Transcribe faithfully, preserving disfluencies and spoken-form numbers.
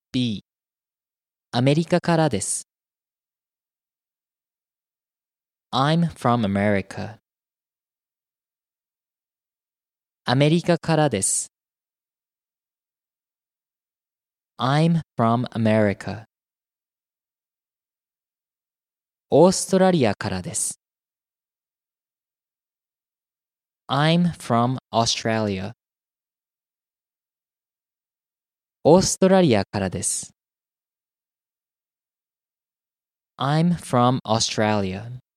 B、アメリカからです。I'm from America. アメリカからです。I'm from America. オーストラリアからです。I'm from Australia. オーストラリアからです。I'm from Australia.